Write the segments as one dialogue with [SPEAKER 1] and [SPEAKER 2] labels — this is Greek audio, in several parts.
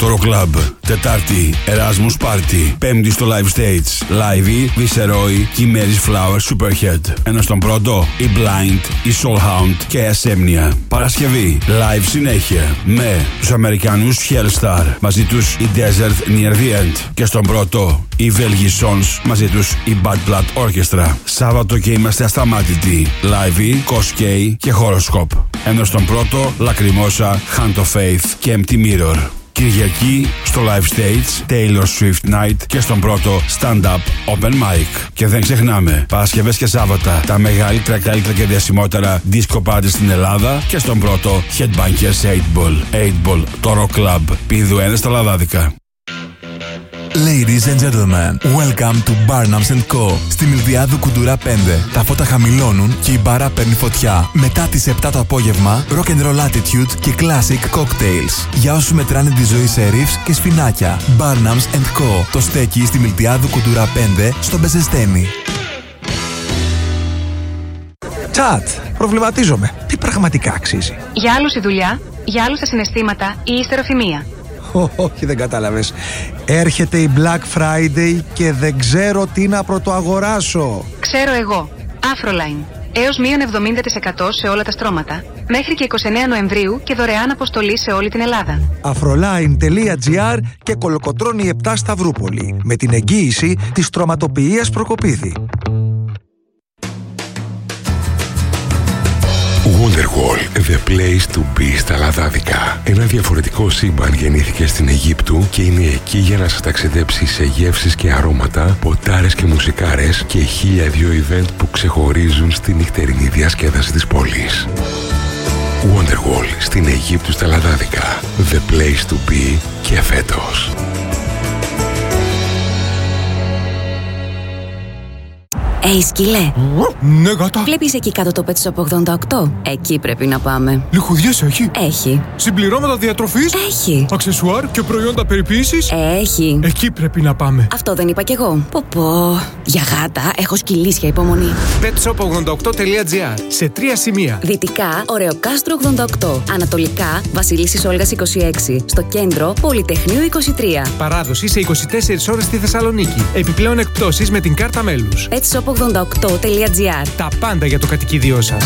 [SPEAKER 1] Toro Club. Τετάρτη, Erasmus Party. Πέμπτη στο Live Stage. Live, Viceroy και η Mary's Flower Superhead. Ενώ στον πρώτο, η Blind, η Soulhound και η Assemnia. Παρασκευή, live συνέχεια με τους Αμερικανούς Hellstar. Μαζί τους η Desert Near the End. Και στον πρώτο, οι Velgi Sons. Μαζί τους η Bad Blood Orchestra. Σάββατο και είμαστε ασταμάτητοι. Live, Koskei και Horoscope. Ενώ στον πρώτο, Lacrimosa, Hand of Faith και Empty Mirror. Κυριακή στο Live Stage, Taylor Swift Night και στον πρώτο Stand Up Open Mic. Και δεν ξεχνάμε, Παρασκευές και Σάββατα, τα μεγαλύτερα, καλύτερα και διασημότερα disco party στην Ελλάδα και στον πρώτο Headbangers 8 Ball, Toro Club, Πηδού 1 στα Λαδάδικα.
[SPEAKER 2] Ladies and gentlemen, welcome to Barnums & Co. Στη Μιλτιάδου Κουντουρά 5. Τα φώτα χαμηλώνουν και η μπάρα παίρνει φωτιά. Μετά τις 7 το απόγευμα, rock and roll attitude και classic cocktails. Για όσους μετράνε τη ζωή σε ρίφς και σφινάκια. Barnums & Co. Το στέκει στη Μιλτιάδου Κουντουρά 5 στο Μπεζεστένι.
[SPEAKER 3] Τσάτ, προβληματίζομαι. Τι πραγματικά αξίζει?
[SPEAKER 4] Για άλλους η δουλειά, για άλλους τα συναισθήματα ή η ιστεροφημία.
[SPEAKER 3] Όχι, δεν κατάλαβες. Έρχεται η Black Friday και δεν ξέρω τι να πρωτοαγοράσω.
[SPEAKER 4] Ξέρω εγώ. Afroline. Έως μείον 70% σε όλα τα στρώματα. Μέχρι και 29 Νοεμβρίου και δωρεάν αποστολή σε όλη την Ελλάδα.
[SPEAKER 3] Afroline.gr και Κολοκοτρώνη 7 Σταυρούπολη. Με την εγγύηση της στρωματοποιίας Προκοπίδη.
[SPEAKER 5] Wonderwall, the place to be στα Λαδάδικα. Ένα διαφορετικό σύμπαν γεννήθηκε στην Αιγύπτου και είναι εκεί για να σας ταξιδέψει σε γεύσεις και αρώματα, ποτάρες και μουσικάρες και 1002 event που ξεχωρίζουν στη νυχτερινή διασκέδαση της πόλης. Wonderwall στην Αιγύπτου στα Λαδάδικα. The place to be και φέτος.
[SPEAKER 6] Σκύλε.
[SPEAKER 7] Ναι, γάτα.
[SPEAKER 6] Βλέπεις εκεί κάτω το Pet Shop 88? Εκεί πρέπει να πάμε.
[SPEAKER 7] Λιχουδιές έχει?
[SPEAKER 6] Έχει.
[SPEAKER 7] Συμπληρώματα διατροφής?
[SPEAKER 6] Έχει.
[SPEAKER 7] Αξεσουάρ και προϊόντα περιποίησης?
[SPEAKER 6] Έχει.
[SPEAKER 7] Εκεί πρέπει να πάμε.
[SPEAKER 6] Αυτό δεν είπα κι εγώ. Πω. Για γάτα έχω σκυλίσια υπομονή.
[SPEAKER 8] petshop88.gr. Σε 3 σημεία.
[SPEAKER 6] Δυτικά, Ωρεοκάστρο 88. Ανατολικά, Βασιλίσσης Όλγας 26. Στο κέντρο, Πολυτεχνείου 23.
[SPEAKER 8] Παράδοση σε 24 ώρες στη Θεσσαλονίκη. Επιπλέον εκπτώσεις με την κάρτα μέλους.
[SPEAKER 6] petshop88.gr.
[SPEAKER 8] Τα πάντα για το κατοικίδιό σας.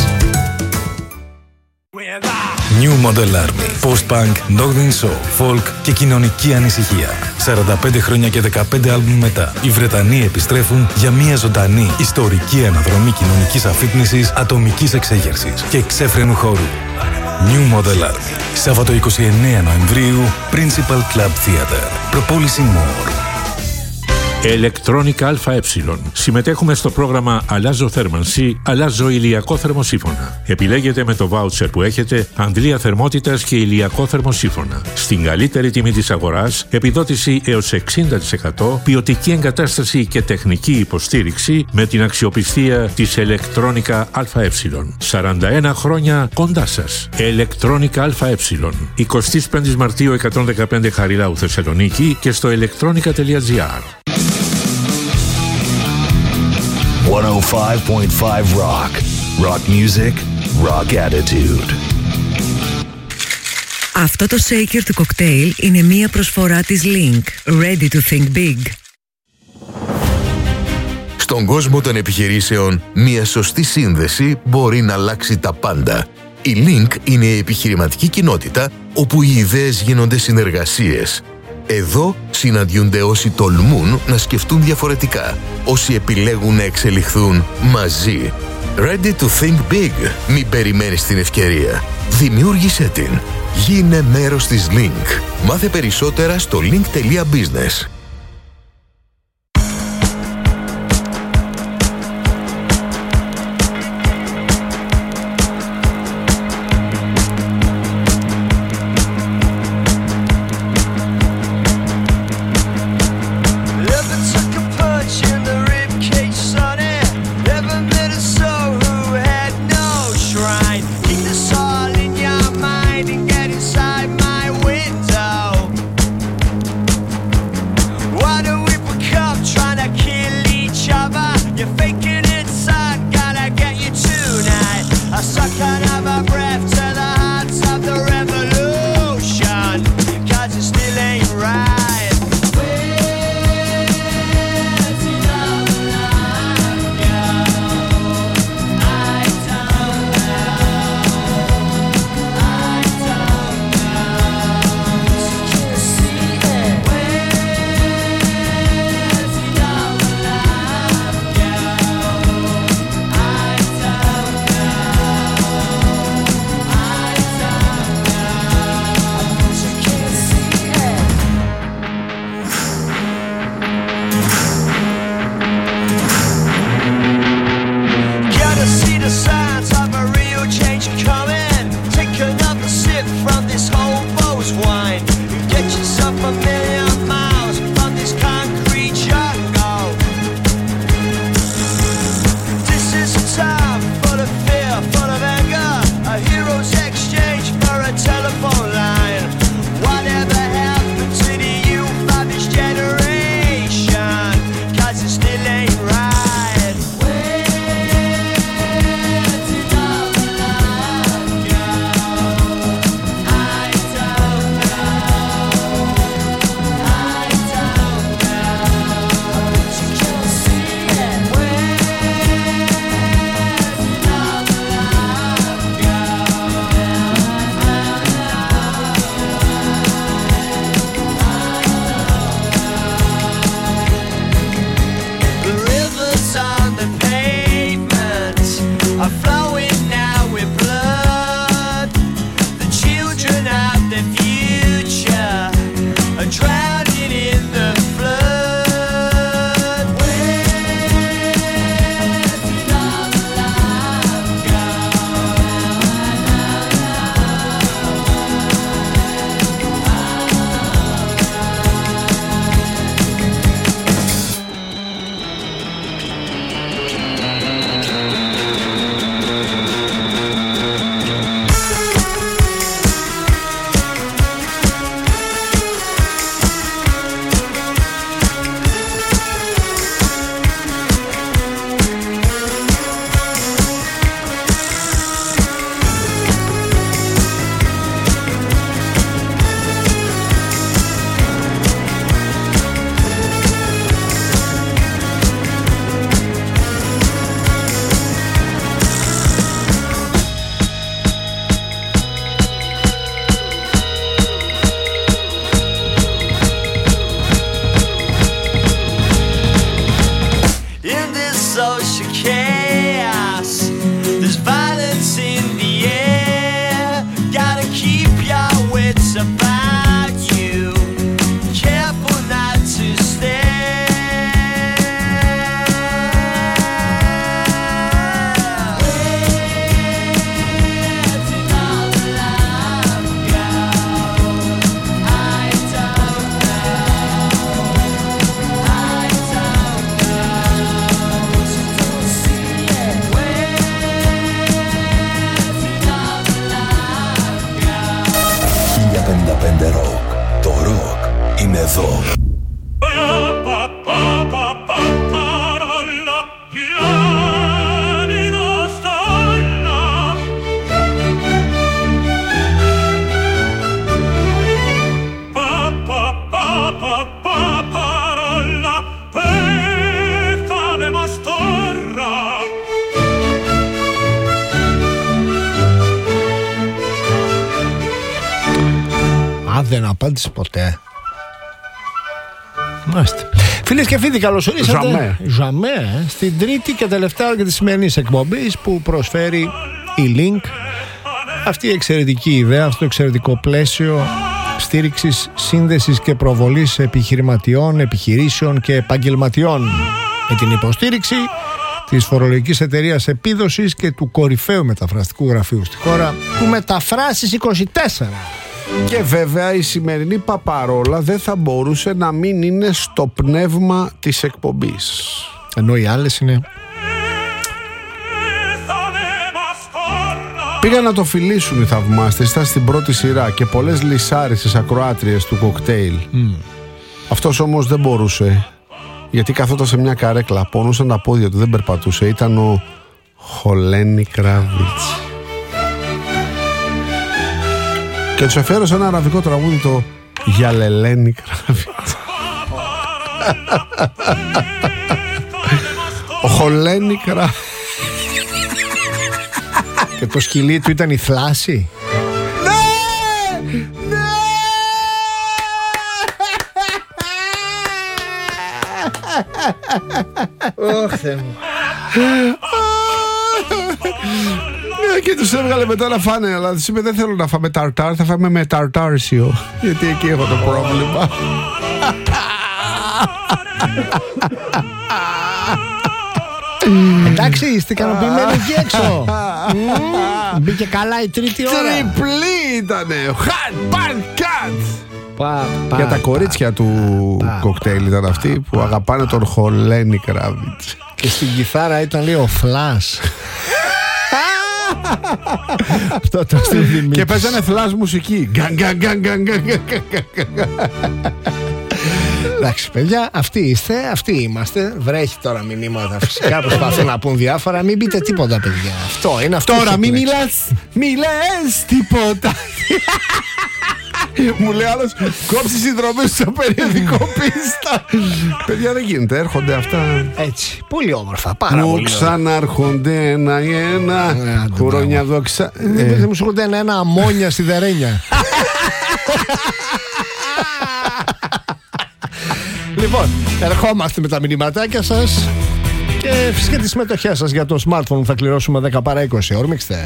[SPEAKER 2] New Model Army. Post-punk, Northern Soul, folk και κοινωνική ανησυχία. 45 χρόνια και 15 άλμπουμ μετά, οι Βρετανοί επιστρέφουν για μια ζωντανή, ιστορική αναδρομή κοινωνικής αφύπνισης, ατομικής εξέγερσης και εξέφρενου χώρου. New Model Army. Σάββατο 29 Νοεμβρίου, Principal Club Theatre. Προπόληση More.
[SPEAKER 9] Electronica ΑΕ. Συμμετέχουμε στο πρόγραμμα Αλλάζω θέρμανση, αλλάζω ηλιακό θερμοσύφωνα. Επιλέγετε με το βάουτσερ που έχετε αντλία θερμότητας και ηλιακό θερμοσύφωνα. Στην καλύτερη τιμή της αγοράς, επιδότηση έως 60%, ποιοτική εγκατάσταση και τεχνική υποστήριξη με την αξιοπιστία της Electronica ΑΕ. 41 χρόνια κοντά σας. Electronica ΑΕ. 25 Μαρτίου 115 Χαριλάου Θεσσαλονίκη και στο electronica.gr.
[SPEAKER 10] 105.5 Rock. Rock music, rock attitude.
[SPEAKER 11] Αυτό το shaker του κοκτέιλ είναι μία προσφορά της Link. Ready to think big.
[SPEAKER 12] Στον κόσμο των επιχειρήσεων, μία σωστή σύνδεση μπορεί να αλλάξει τα πάντα. Η Link είναι η επιχειρηματική κοινότητα όπου οι ιδέες γίνονται συνεργασίες. Εδώ συναντιούνται όσοι τολμούν να σκεφτούν διαφορετικά, όσοι επιλέγουν να εξελιχθούν μαζί. Ready to think big. Μην περιμένεις την ευκαιρία. Δημιούργησέ την. Γίνε μέρος της Link. Μάθε περισσότερα στο link.business.
[SPEAKER 13] a million miles from this concrete jungle. This is a time full of fear, full of anger. A hero's exchange for a telephone line. Whatever happened to the youth of this generation? 'Cause it still ain't right. Where did all the love go? I don't know. I don't know. But you can see it. Where did all the love go? The rivers on the pavement are flowing now with blood. The children of the future are drowning in the flood. Where did all the love go? In this social chaos, there's violence in the air. Gotta keep your wits about you. Careful not to stare. Where did all the love go? I don't know. I don't know. But you don't see it. Where did all the love go?
[SPEAKER 10] 1055 Rock. Το ροκ είναι εδώ.
[SPEAKER 14] Δεν απάντησε ποτέ. Μάλιστα. Φίλες και φίλοι, καλώς ορίσατε. Ζαμέ. Στην τρίτη και τελευταία ώρα της σημερινής εκπομπής που προσφέρει η Link. Αυτή η εξαιρετική ιδέα, αυτό το εξαιρετικό πλαίσιο στήριξης, σύνδεσης και προβολής επιχειρηματιών, επιχειρήσεων και επαγγελματιών με την υποστήριξη της φορολογικής εταιρείας Επίδοσης και του κορυφαίου μεταφραστικού γραφείου στη χώρα, του Μεταφράσεις 24.
[SPEAKER 15] Και βέβαια η σημερινή παπαρόλα δεν θα μπορούσε να μην είναι στο πνεύμα της εκπομπής.
[SPEAKER 14] Ενώ οι άλλες είναι...
[SPEAKER 15] Πήγαν να το φιλήσουν οι θαυμάστες, ήταν στην πρώτη σειρά και πολλές λυσάρισες ακροάτριες του κοκτέιλ. Αυτός όμως δεν μπορούσε, γιατί καθόταν σε μια καρέκλα, πονούσαν τα πόδια του, δεν περπατούσε. Ήταν ο Χολένι Κράβιτς. Και τους αφιέρωσα ένα αραβικό τραγούδι, το Γιαλελένι Κράβιτς. Ο Χολένι Κράβιτς.
[SPEAKER 14] Και το σκυλί του ήταν η θλάση.
[SPEAKER 15] Ναι! Ναι!
[SPEAKER 14] Ωχ, Θεέ μου.
[SPEAKER 15] Και τους έβγαλε μετά να φάνε, αλλά τους είπε δεν θέλω να φάμε ταρτάρ, θα φάμε με ταρτάρσιο, γιατί εκεί έχω το πρόβλημα.
[SPEAKER 14] Εντάξει, είστε ικανοποιημένοι εκεί έξω. Μπήκε καλά η τρίτη ώρα.
[SPEAKER 15] Τριπλή ήτανε. Χατ, παν, κατ. Για τα κορίτσια του κοκτέιλ ήταν αυτοί που αγαπάνε τον Χολένι Κράβιτς.
[SPEAKER 14] Και στην κιθάρα ήταν λέει ο Φλάς. Αυτό το στυλ.
[SPEAKER 15] Και παίζανε Φλάς μουσική.
[SPEAKER 14] Εντάξει παιδιά, αυτοί είστε, αυτοί είμαστε. Βρέχει τώρα μηνύματα. Φυσικά προσπαθούν να πούν διάφορα. Μην πείτε τίποτα παιδιά. Αυτό είναι αυτό.
[SPEAKER 15] Τώρα μην μιλάς τίποτα. Μου λέει άλλος, κόψει συνδρομές στο περιοδικό πίστα. Παιδιά δεν γίνεται, έρχονται αυτά.
[SPEAKER 14] Έτσι, πολύ όμορφα, πάρα πολύ.
[SPEAKER 15] Μου ξανάρχονται ένα χρόνια δόξα.
[SPEAKER 14] Δεν μου σου έρχονται ένα αμμόνια στη Δερένια. Λοιπόν, ερχόμαστε με τα μηνυματάκια σας και φυσικά τη συμμετοχή σας για το smartphone που θα κληρώσουμε 10 παρά 20. Όρμηξτε.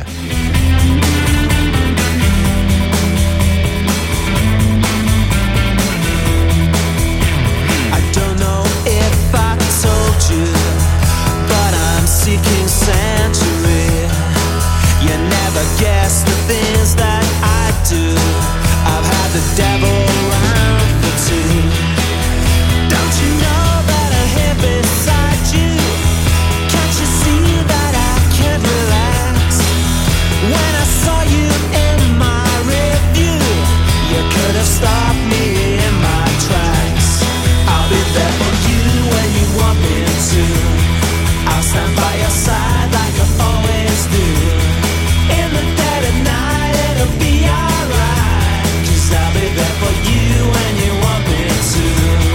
[SPEAKER 13] Seeking sanctuary, you never guess the things that I do. I've had the devil around for two. Don't you know that I'm here beside you? Can't you see that I can't relax? When I saw you in my review, you could have stopped me in my tracks. I'll be there for you when you want me to. I'll stand by your side like I always do. In the dead of night it'll be alright, 'cause I'll be there for you when you want me to.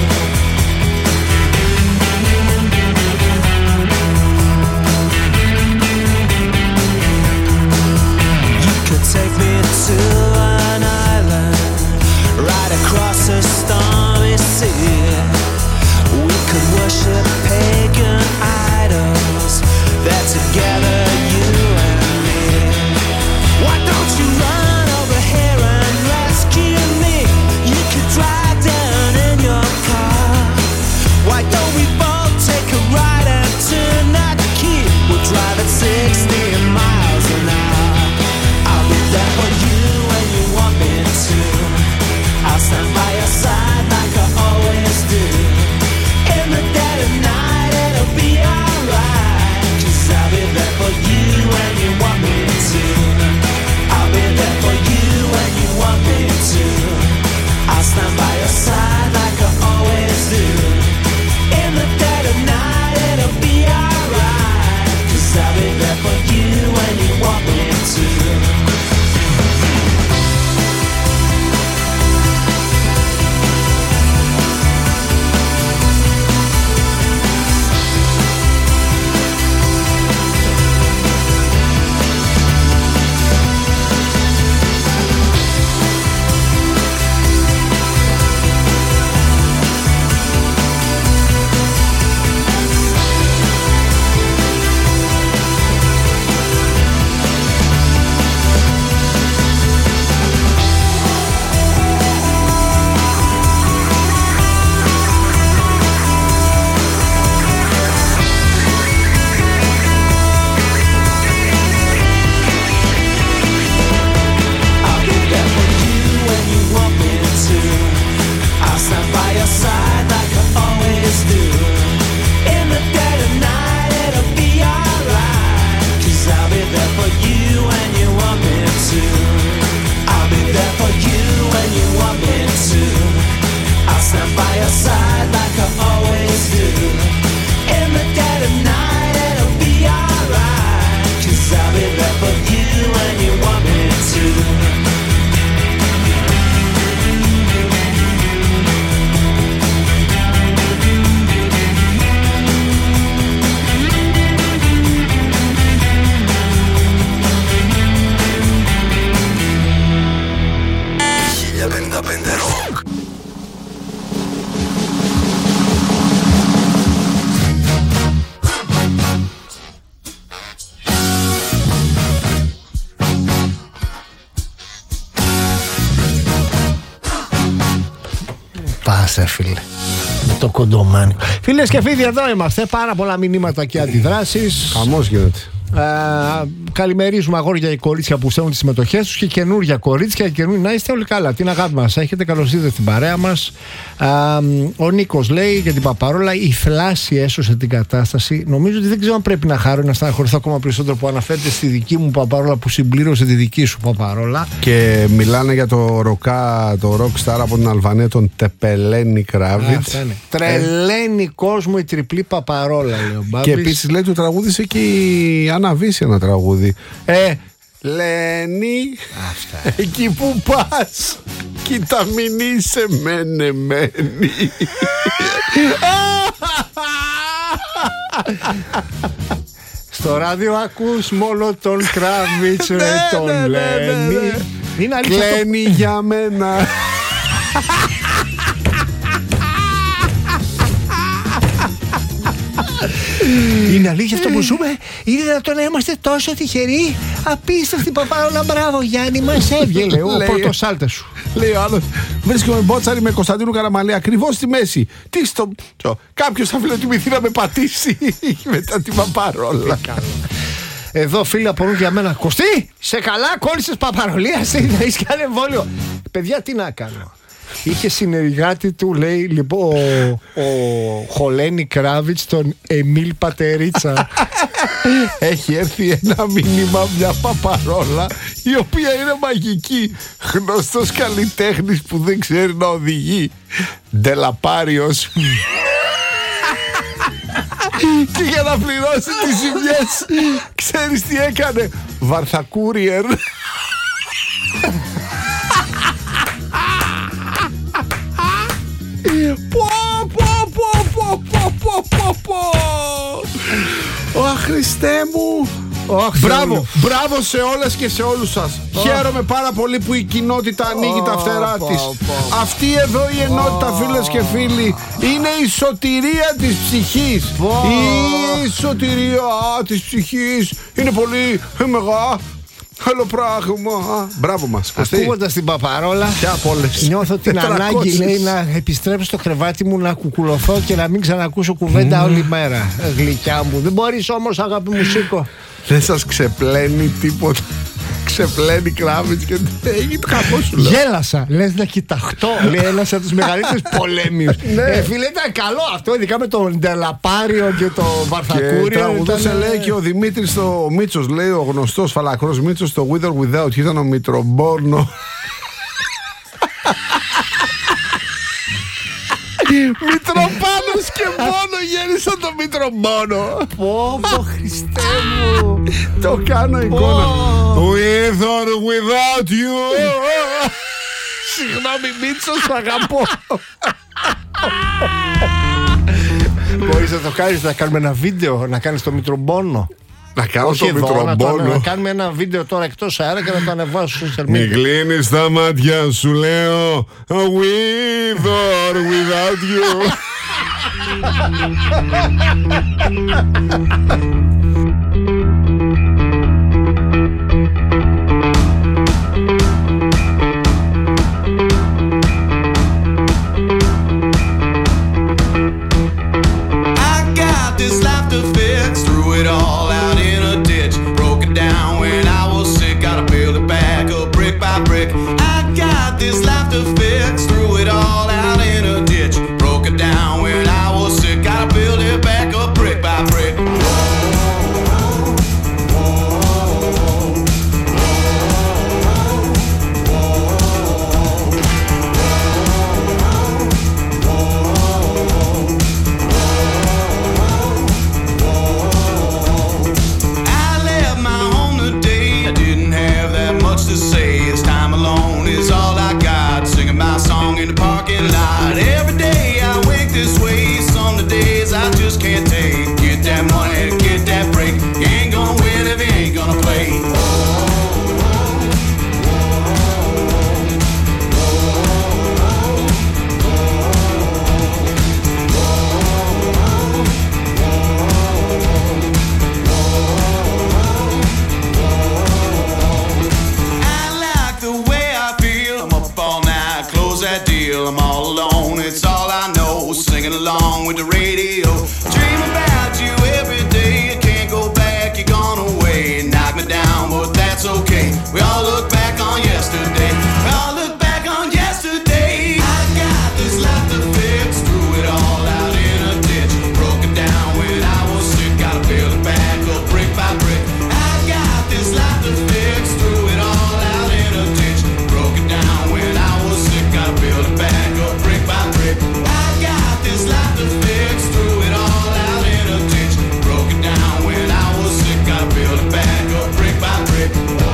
[SPEAKER 13] You could take me to an island right across a stormy sea. We could worship pagan idols. They're together, you and me. Why don't you run over here and rescue me? You could drive down in your car. Why don't we both take a ride and turn that key? We'll drive at 60 miles an hour. I'll be there for you when you want me to. I'll stand by your side like I always do. In the dead of night it'll be alright, 'cause I'll be there for you when you want me to. I'll be there for you when you want me to. I'll stand by your side like I always do. In the dead of night it'll be alright, 'cause I'll be there for you when you want me to.
[SPEAKER 14] Πάσε φίλε, με το κοντομάνι. Φίλες και φίλοι, εδώ είμαστε. Πάρα πολλά μηνύματα και αντιδράσεις.
[SPEAKER 15] Χαμός γίνεται.
[SPEAKER 14] Καλημερίζουμε αγόρια και κορίτσια που στέλνουν τις συμμετοχές τους και καινούργια κορίτσια και καινούργια. Να είστε όλοι καλά. Την αγάπη μας έχετε. Καλώς ήρθατε στην παρέα μας. Ο Νίκος λέει για την Παπαρόλα: η φλάση έσωσε την κατάσταση. Νομίζω ότι δεν ξέρω αν πρέπει να χαρώ ή να στεναχωρηθώ ακόμα περισσότερο που αναφέρεται στη δική μου Παπαρόλα που συμπλήρωσε τη δική σου Παπαρόλα.
[SPEAKER 15] Και μιλάνε για το rockstar από την Αλβανία, τον Τεπελένη Κράβιτς.
[SPEAKER 14] Τρελαίνει κόσμο η τριπλή Παπαρόλα, λέει ο Μπάμπης.
[SPEAKER 15] Και επίσης λέει του τραγούδισε και η Άννα Βύση ένα τραγούδι. Λένη, εκεί που πας, κοίτα μην είσαι μένει.
[SPEAKER 14] Στο ράδιο ακούς μόνο τον Κράβιτς, ρε τον Λένη. Είναι αλήθεια.
[SPEAKER 15] Κλαίνει για μένα.
[SPEAKER 14] Είναι αλήθεια αυτό που ζούμε. Είναι δυνατόν να είμαστε τόσο τυχεροί. Απίστευτη Παπαρόλα. Μπράβο Γιάννη, μας έβγαινε ο πρωτοσάλτες σου.
[SPEAKER 15] Λέει ο άλλος: βρίσκομαι μπότσαρη με Κωνσταντίνου Καραμαλή ακριβώς στη μέση. Τι στο. Κάποιος θα φιλοτιμηθεί να με πατήσει μετά την Παπαρόλα.
[SPEAKER 14] Εδώ φίλοι απορούν για μένα. Κωστή, σε καλά κόλλησες Παπαρολίας. Έχεις κάνει εμβόλιο. Παιδιά, τι να κάνω. Είχε συνεργάτη του, λέει, λοιπόν, ο Χολένη Κράβιτς, τον Εμίλ Πατερίτσα.
[SPEAKER 15] Έχει έρθει ένα μήνυμα, μια Παπαρόλα, η οποία είναι μαγική. Γνωστός καλλιτέχνης που δεν ξέρει να οδηγεί. Ντελαπάριος. Και για να πληρώσει τις ζημιές, ξέρεις τι έκανε? Βαρθακούριερ. Χριστέ μου. Μπράβο σε όλες και σε όλους σας. Χαίρομαι πάρα πολύ που η κοινότητα ανοίγει τα φτερά της. Αυτή εδώ η ενότητα, φίλες και φίλοι, είναι η σωτηρία της ψυχής. Η σωτηρία της ψυχής είναι πολύ μεγάλο πράγμα. Μπράβο μας.
[SPEAKER 14] Ακούγοντας την Παπαρόλα, νιώθω την ανάγκη, λέει, να επιστρέψω στο κρεβάτι μου, να κουκουλωθώ και να μην ξανακούσω κουβέντα όλη μέρα. Γλυκιά μου. Δεν μπορείς όμως, αγάπη μου, σήκω.
[SPEAKER 15] Δεν σας ξεπλένει τίποτα. Ξεπλένει Κράβιτς και έγινε το κακό σου, λέω.
[SPEAKER 14] Γέλασα. Λες να κοιταχτώ. Λέει ένας από τους μεγαλύτερους πολέμιους. Φίλε, ήταν καλό αυτό, ειδικά με τον Ντελαπάριο και τον Βαρθακούριο.
[SPEAKER 15] Και τραγουδούσε, λέει, και ο Δημήτρης ο Μίτσος, λέει, ο γνωστός φαλακρός Μίτσος, το With or Without, ήταν ο Μητρομπόρνο. Μητροπάνος και μόνο γέννησα το Μητρομπόνο.
[SPEAKER 14] Πω Χριστέ μου.
[SPEAKER 15] Το κάνω εικόνα. With or without you.
[SPEAKER 14] Συγγνώμη Μίτσο, σ' αγαπώ. Μπορείς να το κάνεις, να κάνουμε ένα βίντεο, να κάνεις το Μητρομπόνο.
[SPEAKER 15] Να κάνω το Μητρομπόνο.
[SPEAKER 14] Να κάνουμε ένα βίντεο τώρα εκτός αέρα και να το ανεβάσω στο social media.
[SPEAKER 15] Μην κλείνεις τα μάτια σου, λέω. With or without you.
[SPEAKER 16] With the radio, dream about you every day. You can't go back, you're gone away.
[SPEAKER 13] yesterday. I'll look back on yesterday. I got this life to fix, threw it all out in a ditch. Broke it down when I was sick, gotta build it back up brick by brick. I got this life to fix, threw it all out in a ditch. Broke it down when I was sick, gotta build it back up brick by brick. I got this life to fix, threw it all out in a ditch. Broke it down when I was sick, gotta build it back up brick by brick.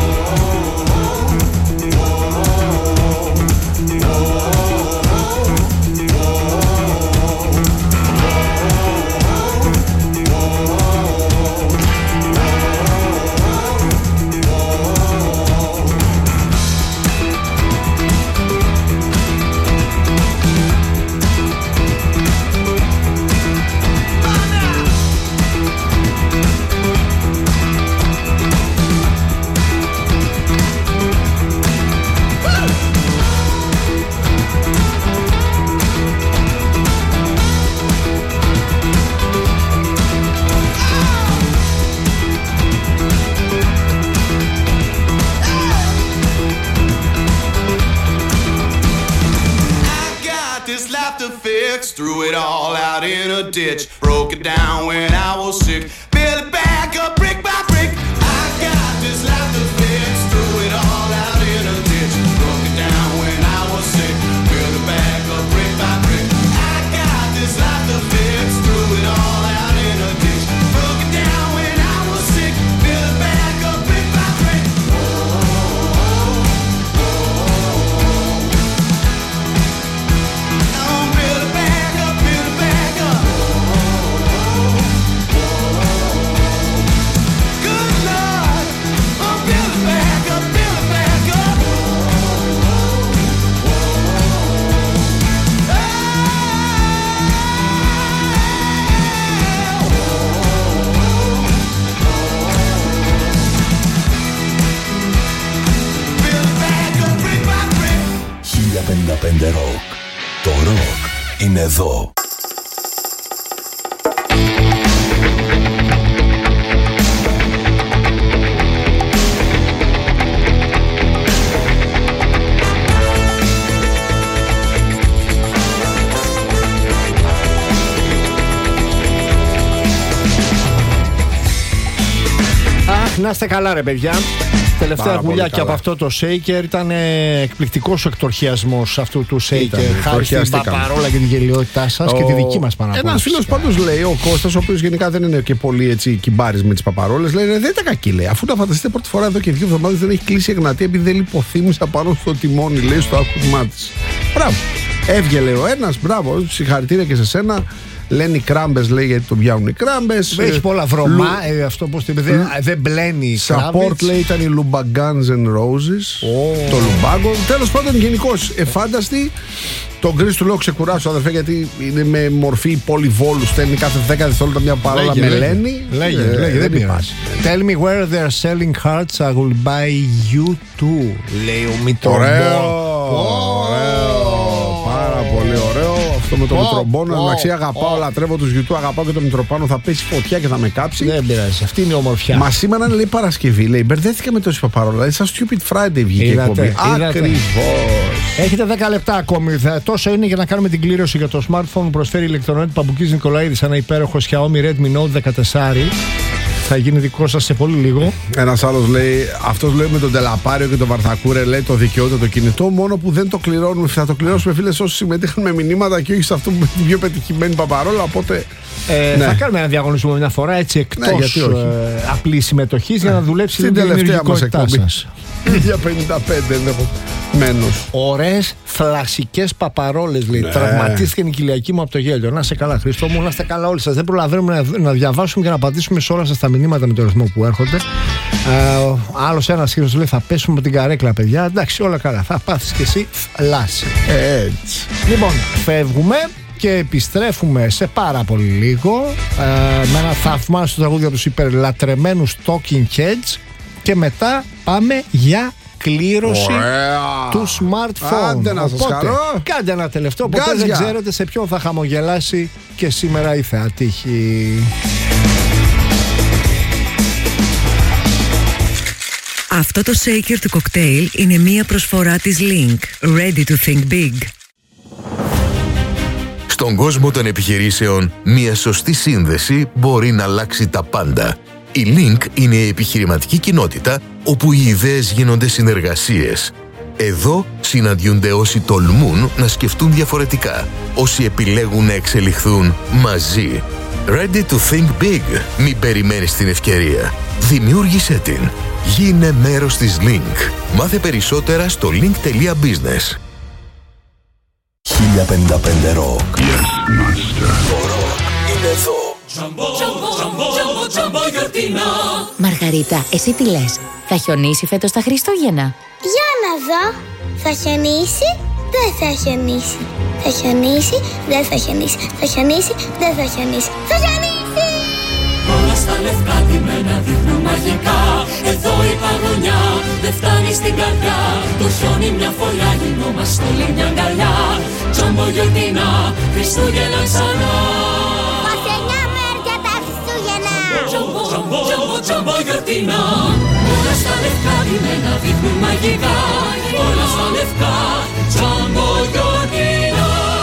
[SPEAKER 13] Threw it all out in a ditch. Broke it down when I was sick. Build it back up brick by brick. I got this life to fix. Threw it all out in a ditch. Broke it down when I was sick. Build it back up brick by brick. I got this life to fix. Threw it all out in a ditch. Broke it down when I was sick. Build it back up brick by brick.
[SPEAKER 10] Rock. Το ροκ είναι εδώ.
[SPEAKER 14] Να είστε καλά ρε παιδιά. Τελευταία δουλειά και από αυτό το Shaker ήταν εκπληκτικός ο εκτορχιασμός αυτού του Shaker. Χάρη στην παπαρόλα και την γελιότητά σας και τη δική μας παραπάνω.
[SPEAKER 15] Ένας φίλος πάντως λέει, ο Κώστας, ο οποίος γενικά δεν είναι και πολύ έτσι κυμπάρης με τις παπαρόλες, λέει δεν ήταν κακή, λέει. Αφού τα φανταστείτε πρώτη φορά εδώ και 2 εβδομάδες δεν έχει κλείσει η Εγνατία επειδή δεν λιποθύμησα πάνω στο τιμόνι, λέει, στο άκουμά της. Μπράβο. Έβγαινε ο ένας, μπράβο, συγχαρητήρια και σε σένα. Λένε οι κράμπες, λέει, γιατί τον πιάνουν οι κράμπες.
[SPEAKER 14] Έχει πολλά βρωμά, αυτό πώς το είπε, δεν μπλένει η
[SPEAKER 15] Support, λέει, ήταν οι Lubba Guns N' Roses. Το Λουμπάγκο. Τέλος πάντων, γενικώς εφάνταστη. Τον Chris του λέω ξεκουράσου, αδερφέ, γιατί είναι με μορφή πολυβόλου. Στέλνει κάθε 10 δευτερόλεπτα μια παρόλα με λένη.
[SPEAKER 14] Λέγε, δεν πειράζει. Tell me where they're selling hearts, I will buy you too. Λέει ο Μητρομπό.
[SPEAKER 15] Πάρα πολύ ωραίο. Αυτό με το Μητρομπόνο. Εντάξει, αγαπάω, λατρεύω τους YouTube, αγαπάω και το Μητροπάνο. Θα πέσει φωτιά και θα με κάψει.
[SPEAKER 14] Δεν πειράζει, αυτή είναι η ομορφιά.
[SPEAKER 15] Μα σήμερα λέει Παρασκευή, λέει. Μπερδέθηκα με τόση παπαρόλα. Λέει, σαν Stupid Friday βγήκε η εκπομπή. Ακριβώς.
[SPEAKER 14] Έχετε 10 λεπτά ακόμη. Τόσο είναι για να κάνουμε την κλήρωση για το smartphone που προσφέρει η ηλεκτρονέτη Παμπουκής Νικολαίδης, ένα υπέροχο Xiaomi Redmi Note 14. Θα γίνει δικό σας σε πολύ λίγο.
[SPEAKER 15] Ένας άλλος λέει, αυτός λέει με τον Τελαπάριο και τον Βαρθακούρε, λέει το δικαιούται το κινητό, μόνο που δεν το κληρώνουμε. Θα το κληρώσουμε, φίλες, όσοι συμμετείχαν με μηνύματα και όχι σε αυτό με την πιο πετυχημένη παπαρόλα. Οπότε.
[SPEAKER 14] Θα κάνουμε ένα διαγωνισμό μια φορά έτσι εκτός απλή συμμετοχής για να δουλέψει
[SPEAKER 15] την τελευταία μας εκπομπή. Για 55 ενδεχομένως.
[SPEAKER 14] Ωραίες φλασικές παπαρόλες, λέει. Τραυματίστηκε η νοικηλιακή μου από το γέλιο. Να είστε καλά, Χριστό μου, να είστε καλά όλοι σας. Δεν προλαβαίνουμε να διαβάσουμε και να απαντήσουμε σε όλα σας τα μηνύματα με το ρυθμό που έρχονται. Άλλος ένας φίλος λέει θα πέσουμε από την καρέκλα, παιδιά. Εντάξει, όλα καλά. Θα πάθεις και εσύ φλάση.
[SPEAKER 15] Έτσι.
[SPEAKER 14] Λοιπόν, φεύγουμε και επιστρέφουμε σε πάρα πολύ λίγο με ένα θαυμάσιο τραγούδι από τους υπερλατρεμένους Talking Heads και μετά πάμε για κλήρωση του smartphone.
[SPEAKER 15] Άντε να σας χαρώ.
[SPEAKER 14] Κάντε ένα τελευταίο, ποτέ δεν ξέρετε σε ποιον θα χαμογελάσει και σήμερα η θεά τύχη.
[SPEAKER 11] Αυτό το shaker του κοκτέιλ είναι μία προσφορά της Link. Ready to think big.
[SPEAKER 12] Στον κόσμο των επιχειρήσεων, μία σωστή σύνδεση μπορεί να αλλάξει τα πάντα. Η Link είναι η επιχειρηματική κοινότητα όπου οι ιδέες γίνονται συνεργασίες. Εδώ συναντιούνται όσοι τολμούν να σκεφτούν διαφορετικά, όσοι επιλέγουν να εξελιχθούν μαζί. Ready to think big. Μην περιμένεις την ευκαιρία. Δημιούργησέ την. Γίνε μέρος της Link. Μάθε περισσότερα στο link.business.
[SPEAKER 10] 1055 Rock.
[SPEAKER 13] Yes, master.
[SPEAKER 10] Το rock είναι εδώ.
[SPEAKER 16] Μαργαρίτα, εσύ τι λες? Θα χιονίσει φέτος τα Χριστούγεννα?
[SPEAKER 17] Για να δω. Θα χιονίσει, δεν θα χιονίσει. Θα χιονίσει, δεν θα χιονίσει. Θα χιονίσει, δεν θα χιονίσει. Θα χιονίσει!
[SPEAKER 13] Όλα στα λευκά ντυμένα δείχνουν μαγικά. Εδώ η παγωνιά δεν φτάνει στην καρδιά. Το χιόνι μια φωλιά, γινόμαστε όλοι μια αγκαλιά. Τζάμπο γιορτινά, Χριστούγεννα ξανά.
[SPEAKER 17] Παθενιά μέρια τα Χριστούγεννα.
[SPEAKER 13] Τζάμπο γιορτινά. Όλα στα λευκά ντυμένα δείχνουν μαγικά. Όλα στα λευκά, τζάμπο γιορτινά.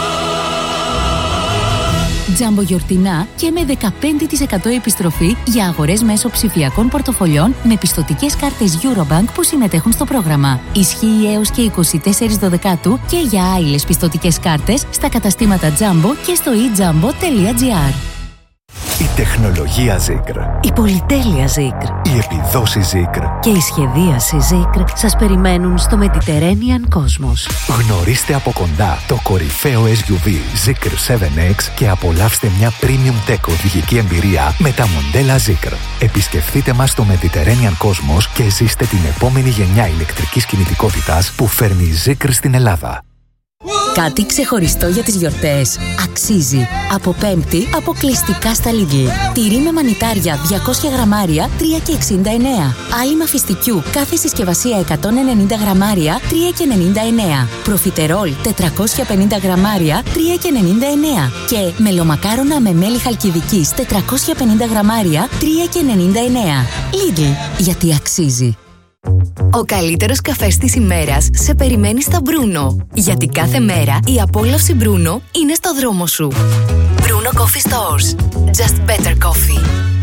[SPEAKER 16] Τζάμπο γιορτινά και με 15% επιστροφή για αγορές μέσω ψηφιακών πορτοφολιών με πιστωτικές κάρτες Eurobank που συμμετέχουν στο πρόγραμμα. Ισχύει έως και 24 Δωδεκάτου και για άειλες πιστωτικές κάρτες στα καταστήματα Jumbo και στο ejumbo.gr.
[SPEAKER 10] Η τεχνολογία Zikr.
[SPEAKER 18] Η πολυτέλεια Zikr.
[SPEAKER 10] Η επιδόση Zikr.
[SPEAKER 18] Και η σχεδίαση Zikr σας περιμένουν στο Mediterranean Cosmos.
[SPEAKER 10] Γνωρίστε από κοντά το κορυφαίο SUV Zikr 7X και απολαύστε μια premium tech οδηγική εμπειρία με τα μοντέλα Zikr. Επισκεφτείτε μας στο Mediterranean Cosmos και ζήστε την επόμενη γενιά ηλεκτρικής κινητικότητας που φέρνει η Zikr στην Ελλάδα.
[SPEAKER 6] Κάτι ξεχωριστό για τις γιορτές. Αξίζει. Από Πέμπτη αποκλειστικά στα Lidl. Τυρί με μανιτάρια 200 γραμμάρια 3,69. Άλυμα φιστικιού κάθε συσκευασία 190 γραμμάρια 3,99. Προφιτερόλ 450 γραμμάρια 3,99. Και μελομακάρονα με μέλι χαλκιδικής 450 γραμμάρια 3,99. Lidl. Γιατί αξίζει. Ο καλύτερος καφές της ημέρας σε περιμένει στα Bruno. Γιατί κάθε μέρα η απόλαυση Bruno είναι στο δρόμο σου. Bruno Coffee Stores. Just better coffee.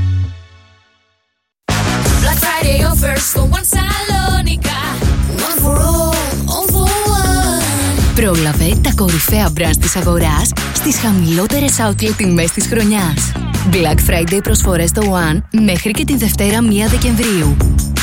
[SPEAKER 13] Black Friday offers for one Salonica. One for all, all for one.
[SPEAKER 6] Πρόλαβε τα κορυφαία brands της αγοράς στις χαμηλότερες outlet τιμές της χρονιάς. Black Friday προσφορές στο One μέχρι και τη Δευτέρα 1 Δεκεμβρίου.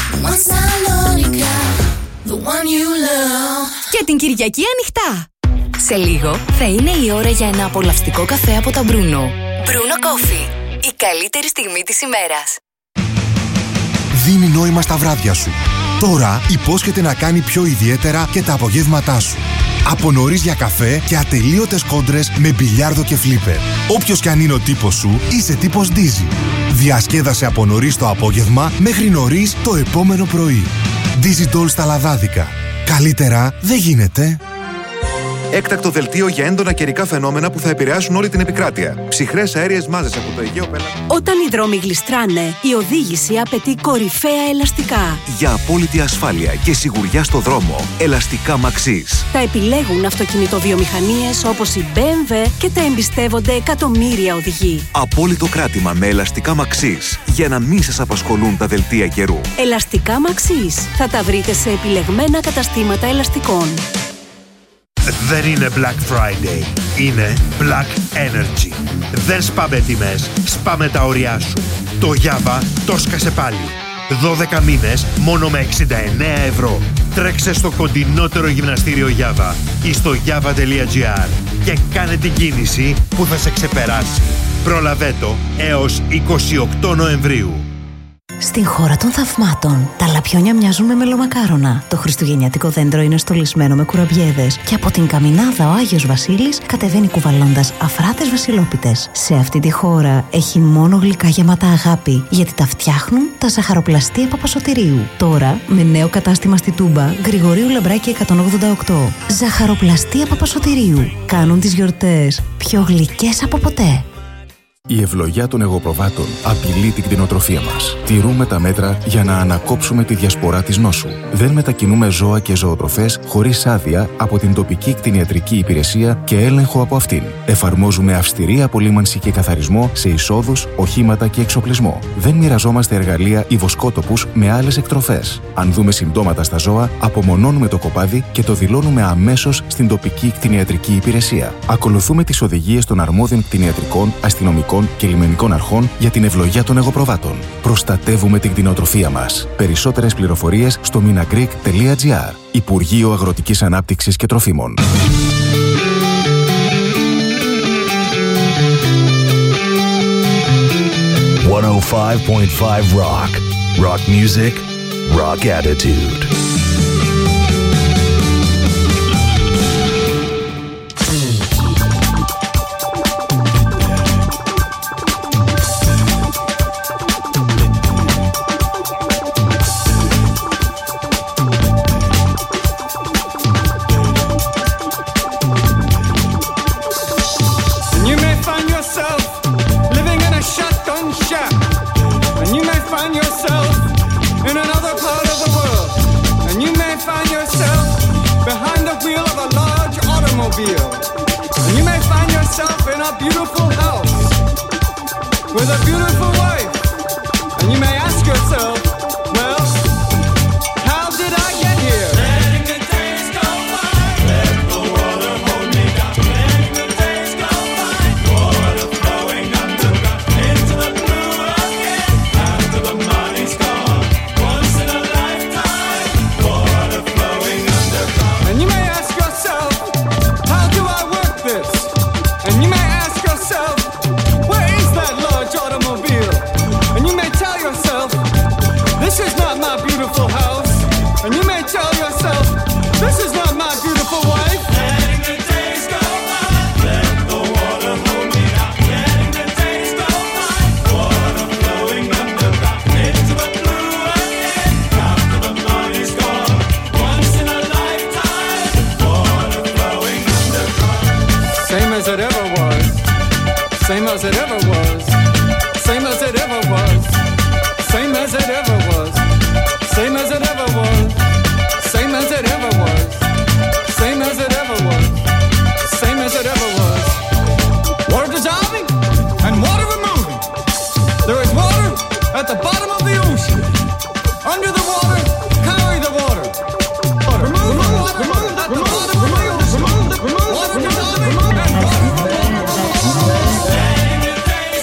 [SPEAKER 6] Και την Κυριακή ανοιχτά. Σε λίγο θα είναι η ώρα για ένα απολαυστικό καφέ από τα Bruno. Bruno Coffee. Η καλύτερη στιγμή της ημέρας.
[SPEAKER 19] Δίνει νόημα στα βράδια σου. Τώρα υπόσχεται να κάνει πιο ιδιαίτερα και τα απογεύματά σου. Από νωρίς για καφέ και ατελείωτες κόντρες με μπιλιάρδο και φλίπερ. Όποιος κι αν είναι ο τύπος σου, είσαι τύπος Dizzy. Διασκέδασε από νωρίς το απόγευμα μέχρι νωρίς το επόμενο πρωί. Dizzy Doll στα λαδάδικα. Καλύτερα δεν γίνεται.
[SPEAKER 20] Έκτακτο δελτίο για έντονα καιρικά φαινόμενα που θα επηρεάσουν όλη την επικράτεια. Ψυχρές αέριες μάζες από το Αιγαίο πέλαγο.
[SPEAKER 21] Όταν οι δρόμοι γλιστράνε, η οδήγηση απαιτεί κορυφαία ελαστικά.
[SPEAKER 20] Για απόλυτη ασφάλεια και σιγουριά στο δρόμο, ελαστικά Maxis.
[SPEAKER 21] Τα επιλέγουν αυτοκινητοβιομηχανίες όπως η BMW και τα εμπιστεύονται εκατομμύρια οδηγοί.
[SPEAKER 20] Απόλυτο κράτημα με ελαστικά Maxis για να μην σας απασχολούν τα δελτία καιρού.
[SPEAKER 21] Ελαστικά Maxis. Θα τα βρείτε σε επιλεγμένα καταστήματα ελαστικών.
[SPEAKER 22] Δεν είναι Black Friday, είναι Black Energy. Δεν σπάμε τιμές, σπάμε τα ωριά σου. Το Java το σκάσε πάλι. 12 μήνες μόνο με 69 ευρώ. Τρέξε στο κοντινότερο γυμναστήριο Java ή στο java.gr και κάνε την κίνηση που θα σε ξεπεράσει. Πρόλαβε το έως 28 Νοεμβρίου.
[SPEAKER 18] Στην χώρα των θαυμάτων, τα λαπιόνια μοιάζουν με μελομακάρονα. Το χριστουγεννιάτικο δέντρο είναι στολισμένο με κουραμπιέδες. Και από την Καμινάδα ο Άγιος Βασίλης κατεβαίνει κουβαλώντας αφράτες βασιλόπιτες. Σε αυτή τη χώρα έχει μόνο γλυκά γεμάτα αγάπη, γιατί τα φτιάχνουν τα ζαχαροπλαστεία Παπασωτηρίου. Τώρα με νέο κατάστημα στη Τούμπα, Γρηγορίου Λαμπράκη 188. Ζαχαροπλαστεία Παπασωτηρίου. Κάνουν τις γιορτές πιο γλυκές από ποτέ.
[SPEAKER 1] Η ευλογιά των εγωπροβάτων απειλεί την κτηνοτροφία μας. Τηρούμε τα μέτρα για να ανακόψουμε τη διασπορά της νόσου. Δεν μετακινούμε ζώα και ζωοτροφές χωρίς άδεια από την τοπική κτηνιατρική υπηρεσία και έλεγχο από αυτήν. Εφαρμόζουμε αυστηρή απολύμανση και καθαρισμό σε εισόδους, οχήματα και εξοπλισμό. Δεν μοιραζόμαστε εργαλεία ή βοσκότοπους με άλλες εκτροφές. Αν δούμε συμπτώματα στα ζώα, απομονώνουμε το κοπάδι και το δηλώνουμε αμέσως στην τοπική κτηνιατρική υπηρεσία. Ακολουθούμε τις οδηγίες των αρμόδιων κτηνιατρικών, αστυνομικών και λιμενικών αρχών για την ευλογιά των εγωπροβάτων. Προστατεύουμε την κτηνοτροφία μας. Περισσότερες πληροφορίες στο minagreek.gr. Υπουργείο Αγροτικής Ανάπτυξης και Τροφίμων.
[SPEAKER 4] 105.5 Rock. Rock music, rock attitude.
[SPEAKER 23] And you may find yourself in a beautiful house with a beautiful wife, and you may ask yourself, well, how did I get here? Letting the days go by, let the water hold me down. Letting the days go by, water flowing underground into the blue again. After the money's gone, once in a lifetime, water flowing underground. And you may ask yourself, how do I work this? And you may ask yourself, where is that large automobile? And you may tell yourself, this is not my beautiful house. And you may tell yourself, this is not my beautiful wife. Letting the days go by, let the water hold me down. Letting the days go by, water flowing underground into the blue again. After the money's gone, once in a lifetime, water flowing underground. Same as it ever was. Same as it ever was. Same as it ever was. Same as it ever was. Same as it ever was. Same as it ever was. Same as it ever was. Same as it ever was. Water dissolving and water removing. There is water at the bottom of the ocean. Under the water, carry the water. Remove the water at the bottom of the ocean. Water dissolving and water removing.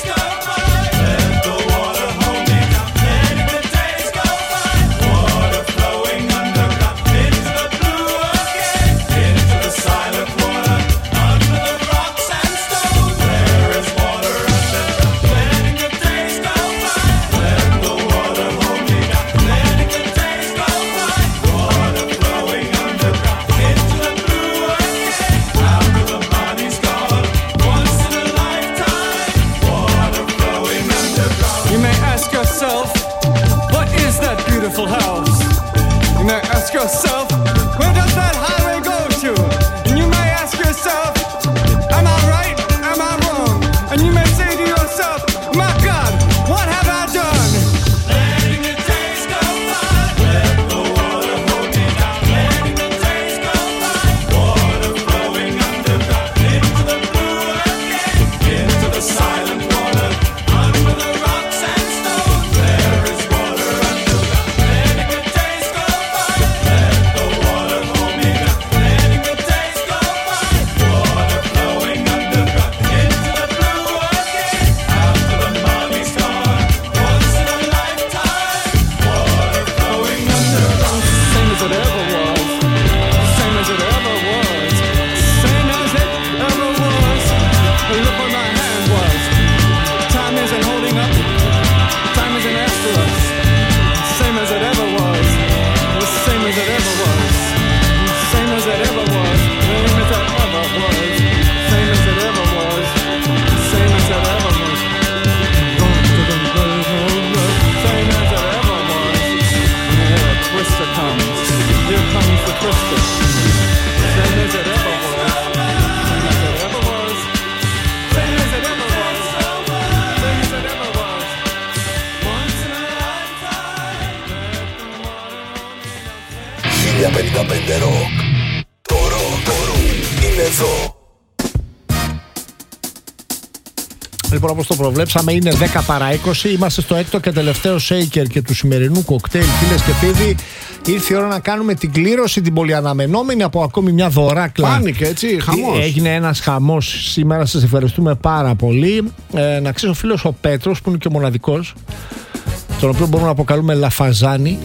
[SPEAKER 14] Λοιπόν, όπως το προβλέψαμε, είναι 10 παρά 20. Είμαστε στο έκτο και τελευταίο shaker και του σημερινού κοκτέιλ, φίλες και φίλοι. Ήρθε η ώρα να κάνουμε την κλήρωση, την πολυαναμενόμενη από ακόμη μια δωράκλα.
[SPEAKER 15] Φάνηκε έτσι, χαμός.
[SPEAKER 14] Έγινε ένας χαμός σήμερα, σας ευχαριστούμε πάρα πολύ. Να ξέρει ο φίλος ο Πέτρος, που είναι και ο μοναδικός, τον οποίο μπορούμε να αποκαλούμε Λαφαζάνη.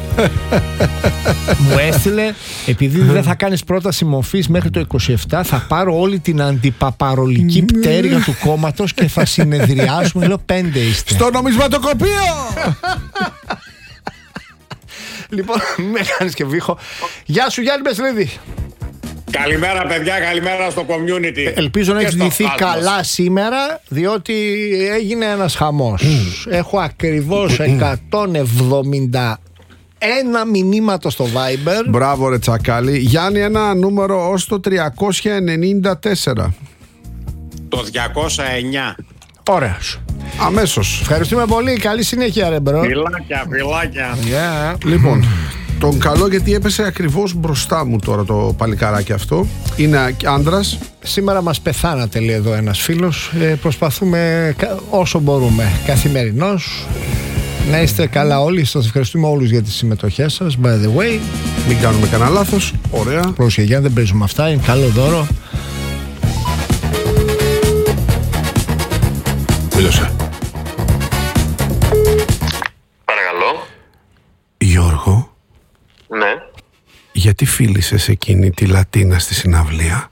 [SPEAKER 14] Μου έστειλε, επειδή δεν θα κάνεις πρόταση μορφής μέχρι το 27, θα πάρω όλη την αντιπαπαρολική πτέρυγα του κόμματος και θα συνεδριάσουμε. Λέω 5 είστε.
[SPEAKER 15] Στο νομισματοκοπείο!
[SPEAKER 14] Λοιπόν, με κάνεις και βήχο. Γεια σου Γιάννη Μπεσλίδη.
[SPEAKER 3] Καλημέρα παιδιά, καλημέρα στο community.
[SPEAKER 14] Ελπίζω να έχεις ντυθεί καλά σήμερα, διότι έγινε ένας χαμός. Έχω ακριβώς 171 μηνύματα στο Viber.
[SPEAKER 15] Μπράβο ρε τσακάλι. Γιάννη, ένα νούμερο ως το 394.
[SPEAKER 3] Το 209.
[SPEAKER 14] Ωραία.
[SPEAKER 15] Αμέσως.
[SPEAKER 14] Ευχαριστούμε πολύ, καλή συνέχεια ρε μπρο.
[SPEAKER 3] Φιλάκια.
[SPEAKER 14] Yeah.
[SPEAKER 15] Λοιπόν, τον καλό γιατί έπεσε ακριβώς μπροστά μου τώρα το παλικάράκι αυτό. Είναι άντρας.
[SPEAKER 14] Σήμερα μας πεθάνατε, λέει εδώ ένας φίλος. Προσπαθούμε όσο μπορούμε καθημερινώς. Να είστε καλά όλοι. Σας ευχαριστούμε όλους για τις συμμετοχές σας. By the way,
[SPEAKER 15] μην κάνουμε κανένα λάθος. Ωραία.
[SPEAKER 14] Πρόσεχε Γιάννη, δεν παίζουμε αυτά. Είναι καλό δώρο.
[SPEAKER 15] Τέλειωσε.
[SPEAKER 5] Παρακαλώ.
[SPEAKER 15] Γιώργο.
[SPEAKER 5] Ναι. Γιατί
[SPEAKER 15] φίλησες εκείνη τη Λατίνα στη συναυλία?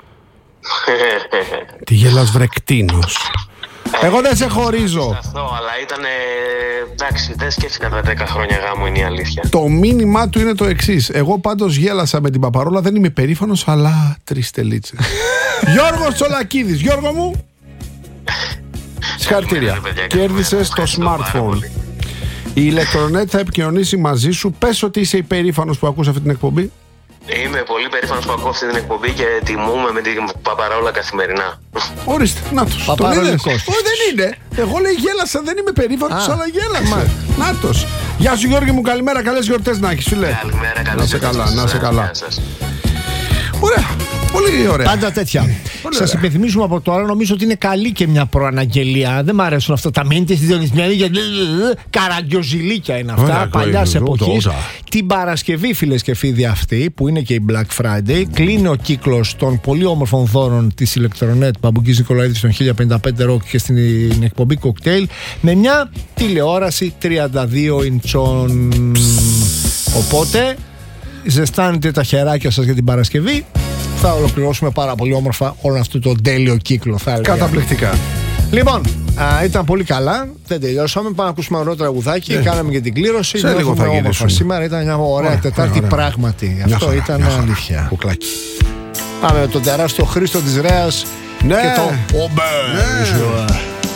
[SPEAKER 15] Τη γέλας βρεκτίνος. Εγώ δεν σε χωρίζω.
[SPEAKER 5] Αυτό, αλλά ήταν. Εντάξει, δεν σκέφτηκα τα 10 χρόνια γάμου, είναι η αλήθεια.
[SPEAKER 15] Το μήνυμά του είναι το εξής. Εγώ πάντως γέλασα με την παπαρόλα, δεν είμαι περήφανος, αλλά 3 τελίτσες. Γιώργος Τσολακίδης, Γιώργο μου. Συγχαρητήρια. Κέρδισες το smartphone. Η Ηλεκτρονέτ θα επικοινωνήσει μαζί σου. Πες ότι είσαι υπερήφανος που ακούς αυτή την εκπομπή.
[SPEAKER 5] Είμαι πολύ περήφανος που ακούω αυτή την εκπομπή και τιμούμε με την παπαρόλα καθημερινά.
[SPEAKER 15] Ορίστε, νάτος.
[SPEAKER 14] Παπαρόλικος.
[SPEAKER 15] Όχι, δεν είναι. Εγώ λέει γέλασα, δεν είμαι περήφανος, αλλά γέλασα. Νάτος. Γεια σου Γιώργη μου, καλημέρα, καλές γιορτές να έχεις, φίλε.
[SPEAKER 5] Καλημέρα, καλώς.
[SPEAKER 15] Να σε καλά, να σε καλά. Ωραία. Πολύ ωραία.
[SPEAKER 14] Πάντα τέτοια. Σας υπενθυμίζουμε από τώρα, νομίζω ότι είναι καλή και μια προαναγγελία. Δεν μ' αρέσουν αυτά τα μέντε συντονισμένοι για καραγκιοζηλίκια είναι αυτά. Παλιάς εποχής. Την Παρασκευή, φίλες και φίλοι, αυτή που είναι και η Black Friday, κλείνει ο κύκλος των πολύ όμορφων δώρων της Ηλεκτρονέτ Παμπουκής Νικολαίδης των 1055 Rock και στην εκπομπή Cocktail με μια τηλεόραση 32 ιντσών. Οπότε ζεστάνετε τα χεράκια σας για την Παρασκευή. Θα ολοκληρώσουμε πάρα πολύ όμορφα όλο αυτό το τέλειο κύκλο, θα έλεγα.
[SPEAKER 15] Καταπληκτικά.
[SPEAKER 14] Λοιπόν, ήταν πολύ καλά. Δεν τελειώσαμε. Πάμε να ακούσουμε ωραίο τραγουδάκι. Κάναμε και την κλήρωση.
[SPEAKER 15] Σε λίγο θα γυρίσουμε.
[SPEAKER 14] Σήμερα ήταν μια ωραία Τετάρτη πράγματι. Αυτό ήταν αλήθεια.
[SPEAKER 15] Κουκλάκι.
[SPEAKER 14] Πάμε με τον τεράστιο Χρήστο της Ρέας και το Ομπέ.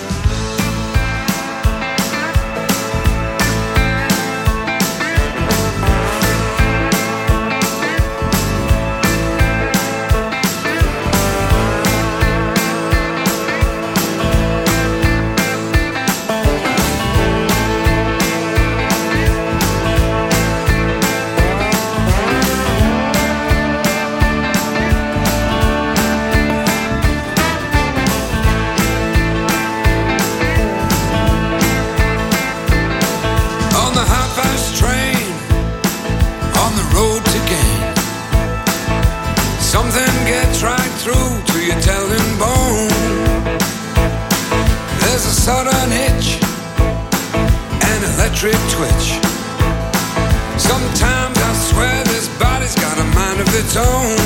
[SPEAKER 7] Twitch. Sometimes I swear this body's got a mind of its own.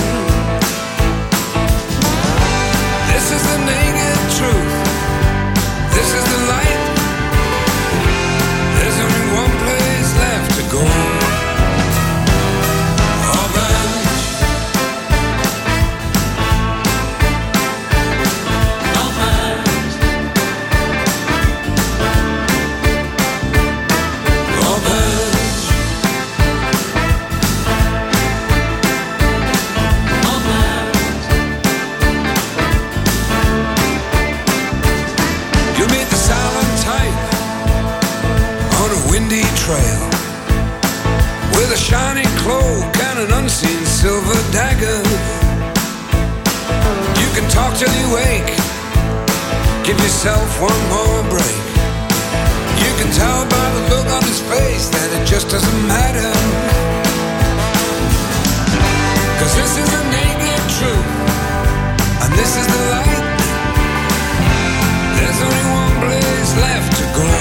[SPEAKER 7] This is the naked truth. This is the light. There's only one place left to go. Trail with a shiny cloak and an unseen silver dagger. You can talk till you wake, Give yourself one more break. You can tell by the look on his face that it just doesn't matter. 'Cause this is the naked truth, and this is the light. There's only one place left to go.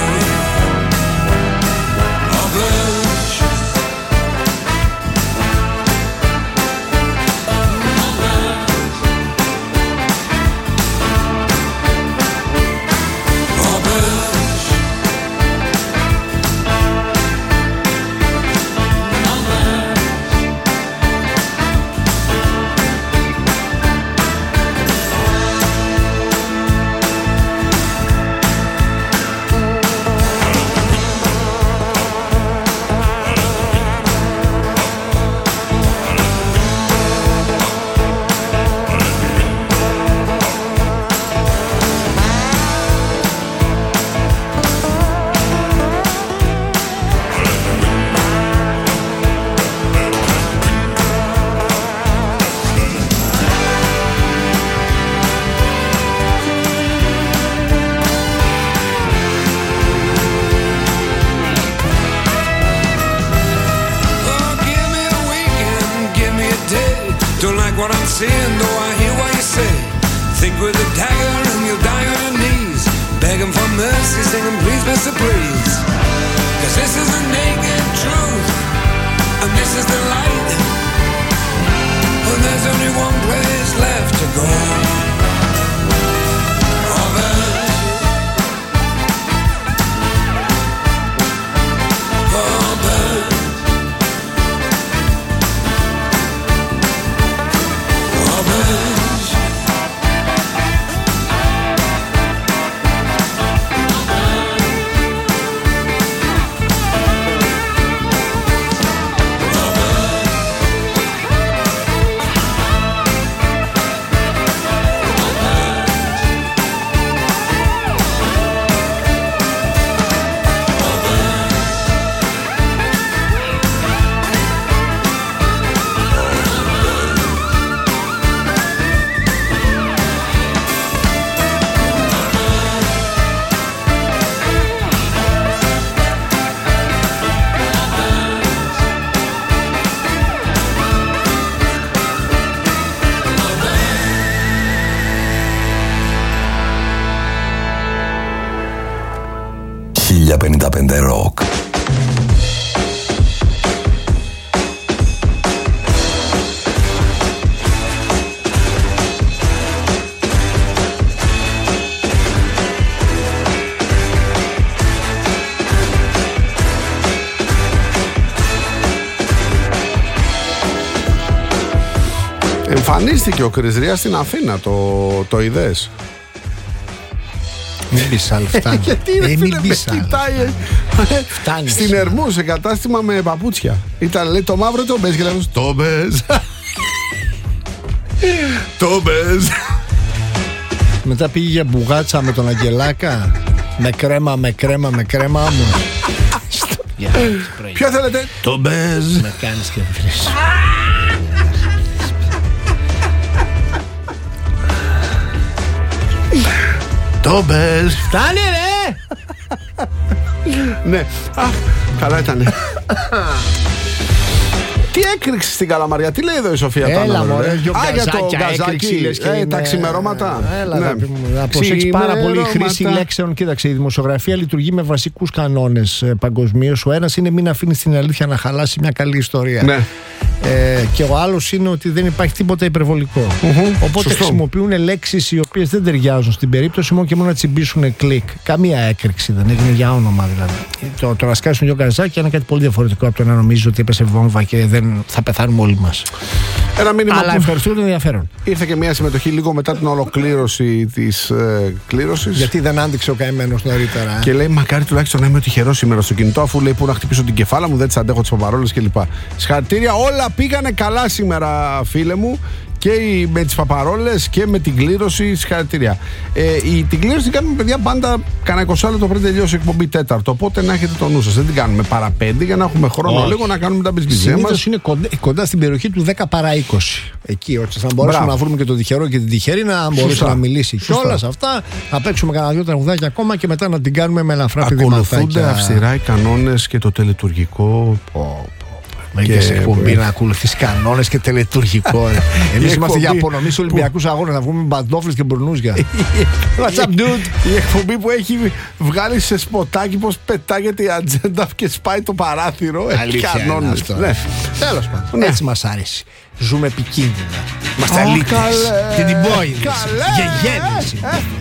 [SPEAKER 7] Seeing though I hear what you say. Think with a dagger and you'll die on your knees. Begging for mercy, singing please, Mr. Please. 'Cause this is the naked truth, and this is the light. And there's only one place left to go.
[SPEAKER 2] Rock.
[SPEAKER 15] Εμφανίστηκε ο Chris Ria στην Αθήνα, το είδες?
[SPEAKER 14] Μην πεις άλλο, φτάνει.
[SPEAKER 15] Γιατί ρε φίλε, με κοιτάει στην Ερμού σε κατάστημα με παπούτσια. Ήταν, λέει, το μαύρο το μπες και λέει, το μπες. Το μπες.
[SPEAKER 14] Μετά πήγε για μπουγάτσα με τον Αγγελάκα. Με κρέμα μου.
[SPEAKER 15] Ποιο θέλετε? Το μπες.
[SPEAKER 14] Με κάνεις και βρεις.
[SPEAKER 15] Το μπες.
[SPEAKER 14] Φτάνει ρε.
[SPEAKER 15] Ναι. Αχ, καλά ήτανε. Τι έκρηξε στην Καλαμαριά, τι λέει εδώ η Σοφία?
[SPEAKER 14] Έλα μωρέ,
[SPEAKER 15] για το γκαζάκι, τα ξημερώματα.
[SPEAKER 14] Έλα να προσέξεις πάρα πολύ χρήση λέξεων. Κοίταξε, η δημοσιογραφία λειτουργεί με βασικούς κανόνες παγκοσμίως. Ο ένας είναι μην αφήνεις την αλήθεια να χαλάσει μια καλή ιστορία.
[SPEAKER 15] Ναι.
[SPEAKER 14] Και ο άλλος είναι ότι δεν υπάρχει τίποτα υπερβολικό. Οπότε χρησιμοποιούν λέξεις οι οποίες δεν ταιριάζουν στην περίπτωση, μόνο και μόνο να τσιμπήσουν κλικ. Καμία έκρηξη δεν έγινε για όνομα δηλαδή. Το να σκάσουν δυο γκαζάκια είναι κάτι πολύ διαφορετικό από το να νομίζεις ότι έπεσε βόμβα και δεν θα πεθάνουμε όλοι μας.
[SPEAKER 15] Ένα μήνυμα.
[SPEAKER 14] Αλλά ευχαριστούμε τον ενδιαφέρον.
[SPEAKER 15] Ήρθε και μια συμμετοχή λίγο μετά την ολοκλήρωση της κλήρωσης.
[SPEAKER 14] Γιατί δεν άντυξε ο καημένος νωρίτερα.
[SPEAKER 15] Και λέει, μακάρι τουλάχιστον να είμαι τυχερός σήμερα στο κινητό, αφού λέει, πού να χτυπήσω την κεφάλα μου, δεν τις αντέχω τις παπαρόλες κλπ. Συγχαρητήρια, όλα πήγανε καλά σήμερα, φίλε μου. Και με τις παπαρόλες και με την κλήρωση. Συγχαρητήρια. Την κλήρωση την κάνουμε, παιδιά, πάντα κανένα 20 λεπτό πριν τελειώσει η εκπομπή 4. Οπότε να έχετε το νου σας. Δεν την κάνουμε παρά 5 για να έχουμε χρόνο λίγο να κάνουμε τα μπιζμπιζέ μας.
[SPEAKER 14] Συνήθως είναι κοντά στην περιοχή του 10 παρά 20. Εκεί, ώστε θα μπορέσουμε να βρούμε και το τυχερό και την τυχερή να μπορέσει να μιλήσει κιόλας αυτά. Να παίξουμε κανένα 2 τραγουδάκια ακόμα και μετά να την κάνουμε με ελαφρά πηδηματάκια.
[SPEAKER 15] Ακολουθούνται αυστηρά οι κανόνες και το τελετουργικό.
[SPEAKER 14] Και εκπομπή να ακολουθείς κανόνες και τελετουργικό. Εμείς είμαστε για απονομή στους Ολυμπιακούς Αγώνες. Να βγούμε με μπαντόφλες και μπουρνούζια.
[SPEAKER 15] What's up, dude? Η εκπομπή που έχει βγάλει σε σποτάκι πως πετάγεται η ατζέντα και σπάει το παράθυρο.
[SPEAKER 14] Αλήθεια είναι αυτό. Τέλος πάντων, έτσι μας άρεσε. Ζούμε επικίνδυνα. Είμαστε αλήτες. Και την πόηδες. Γεγέννηση.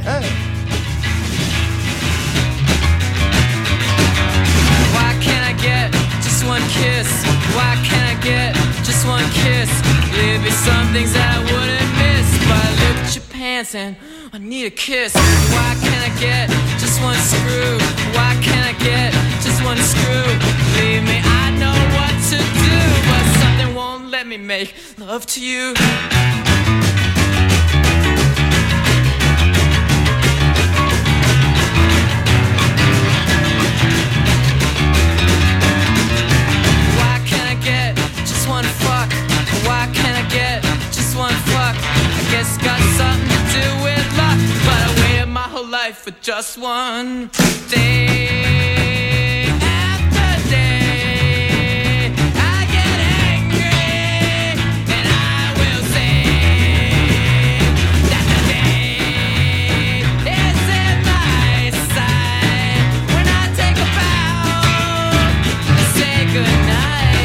[SPEAKER 2] Why can't I get just one kiss? Why can't I get just one kiss? There'd be some things that I wouldn't miss, but I look at your pants and I need a kiss. Why can't I get just one screw? Why can't I get just one screw? Believe me, I know what to do, but something won't let me make love to you. Why can't I get just one fuck? I guess it's got something to do with luck, but I waited my whole life for just one day. After day, I get angry and I will say that the day is in my sight. When I take a bow and say goodnight.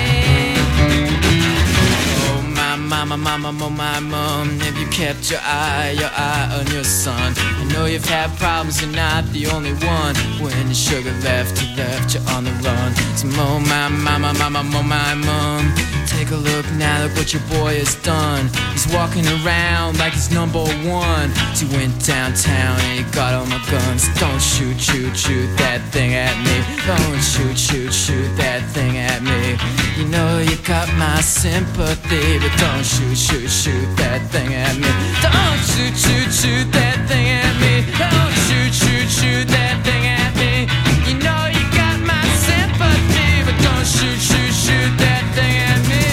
[SPEAKER 2] Mama, my mom, have you kept your eye on your son? I know you've had problems, you're not the only one. When your sugar left you on the run. So my mom, take a look now, look what your boy has done. He's walking around like he's number one. So he went downtown and he got all my guns. Don't shoot that thing at me. Don't shoot that thing at me. You know you got my sympathy, but don't shoot that thing at me. Don't shoot that thing at me. Don't shoot that thing at me. You know you got my sympathy, but don't shoot that thing at me.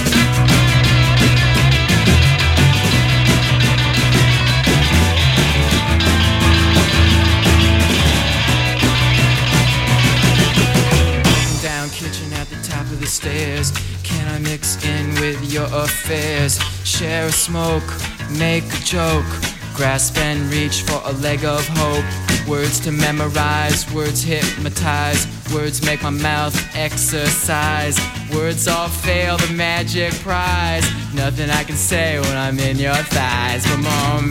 [SPEAKER 2] Down kitchen at the top of the stairs. Can I mix in with your affairs? Share a smoke, make a joke. Grasp and reach for a leg of hope. Words to memorize, words hypnotize. Words make my mouth exercise. Words all fail the magic prize. Nothing I can say when I'm in your thighs. But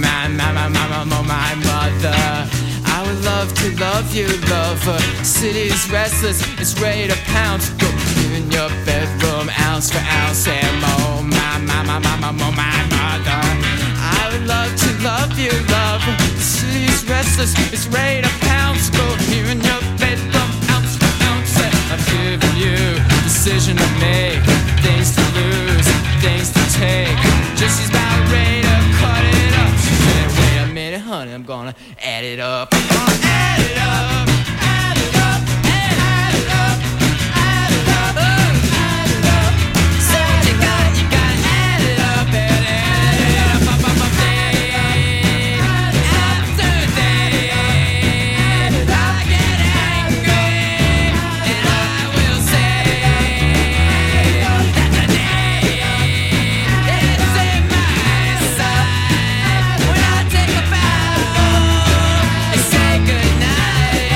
[SPEAKER 2] my mother, I would love to love you, lover. City's restless, it's ready to pounce. Go in your bedroom, ounce for ounce. And my mother, I would love to love you, lover. City's restless, it's ready to pounce. Go here in your bedroom, ounce for ounce. And I'm giving you decision to make, things to lose, things to take. Just she's about ready to cut it up. She said, wait a minute, honey, I'm gonna add it up. I'm gonna add it up. Add it up. Add it up. Add it up. Add it up. Said you gotta add it up. Add it up. Day after day, I get angry and I will say that the day is in my sight. When I take a bow and say goodnight.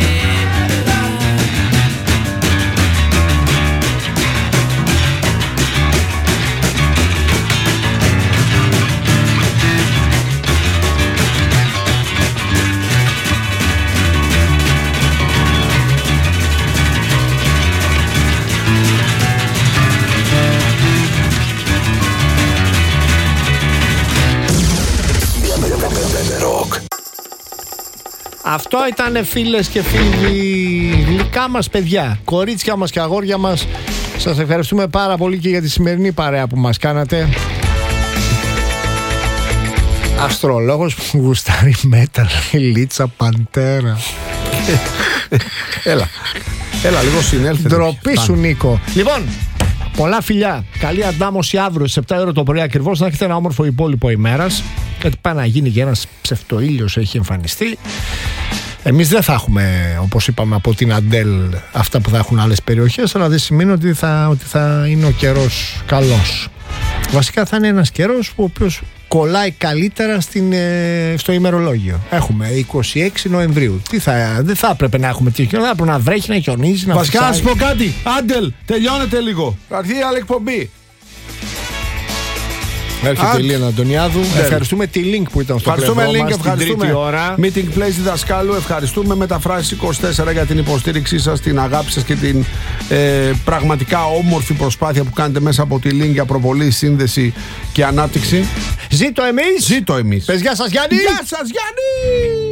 [SPEAKER 14] Αυτό ήταν, φίλες και φίλοι, γλυκά μας παιδιά, κορίτσια μας και αγόρια μας. Σας ευχαριστούμε πάρα πολύ και για τη σημερινή παρέα που μας κάνατε. Αστρολόγος που γουστάρει metal, η Λίτσα Παντέρα.
[SPEAKER 15] Έλα λίγο συνέλθετε.
[SPEAKER 14] Ντροπή σου, Νίκο. Λοιπόν, πολλά φιλιά. Καλή αντάμωση αύριο στις 7 ώρα το πρωί ακριβώς. Να έχετε ένα όμορφο υπόλοιπο ημέρας. Γιατί πάει να γίνει και ένας ψευτοήλιος έχει εμφανιστεί. Εμείς δεν θα έχουμε, όπως είπαμε, από την Αντέλ αυτά που θα έχουν άλλες περιοχές, αλλά δεν σημαίνει ότι θα είναι ο καιρός καλός. Βασικά θα είναι ένας καιρός ο οποίος κολλάει καλύτερα στο ημερολόγιο. Έχουμε 26 Νοεμβρίου. Δεν θα έπρεπε να έχουμε τέτοιο. Θα έπρεπε να βρέχει, να χιονίζει, να
[SPEAKER 15] βασικά να σου πω κάτι. Αντέλ, τελειώνεται λίγο. Θα έρθει η άλλη εκπομπή.
[SPEAKER 14] Έρχεται η Λίνα Αντωνιάδου. Ευχαριστούμε τη Link που ήταν στο πλευρό μας την τρίτη ώρα.
[SPEAKER 15] Meeting Place διδασκάλου. Ευχαριστούμε Μεταφράσεις 24 για την υποστήριξή σας, την αγάπη σας και την πραγματικά όμορφη προσπάθεια που κάνετε μέσα από τη Link για προβολή, σύνδεση και ανάπτυξη.
[SPEAKER 14] Ζήτω εμείς.
[SPEAKER 15] Ζήτω εμείς.
[SPEAKER 14] Πες γεια σας Γιάννη.
[SPEAKER 15] Γεια σας Γιάννη.